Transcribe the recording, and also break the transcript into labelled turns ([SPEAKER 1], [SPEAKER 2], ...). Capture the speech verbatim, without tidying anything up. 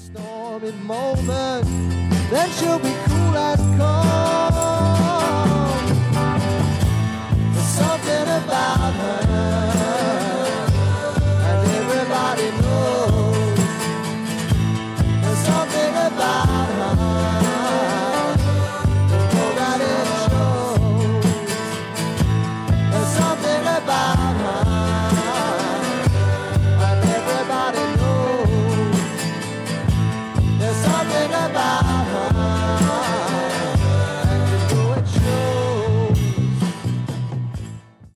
[SPEAKER 1] stormy moment, then she'll be cool as cold.